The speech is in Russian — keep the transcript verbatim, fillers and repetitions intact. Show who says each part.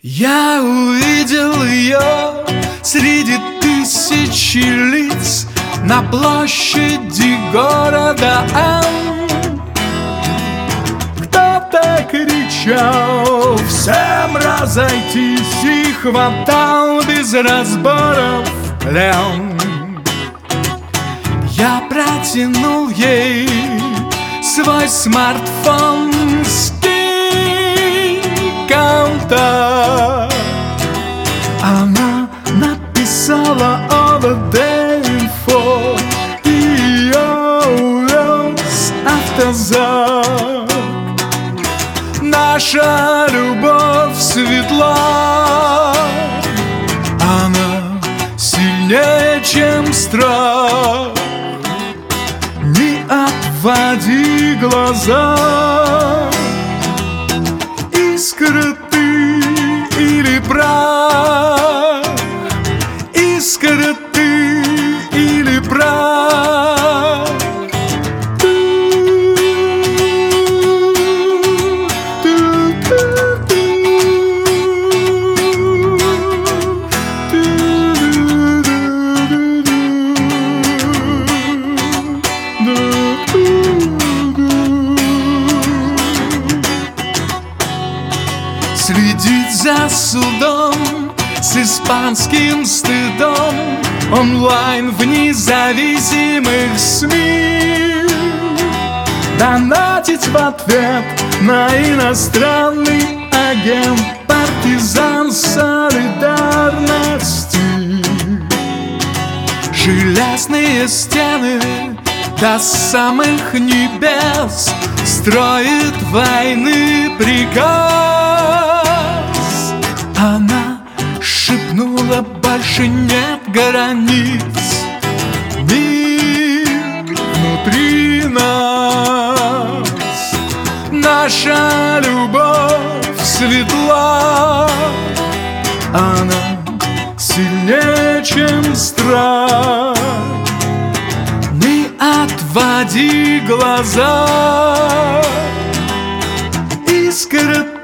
Speaker 1: Я увидел ее среди тысячи лиц на площади города М. Кто-то кричал всем разойтись и хватал без разборов плен. Я протянул ей свой смартфон, скинь контакт. Она написала ОВД-инфо, и ее увез автозак. Наша любовь светла, она сильнее, чем страх. Не отводи глаза, искра ты или прах, искра ты или прах. Следить за судом с испанским стыдом онлайн в независимых СМИ. Донатить в ответ на иностранный агент, партизан солидарности. Железные стены до самых небес строит войны приказ. Она шепнула: больше нет границ, мир внутри нас. Наша любовь светла, она сильнее, чем страх. Не отводи глаза, искра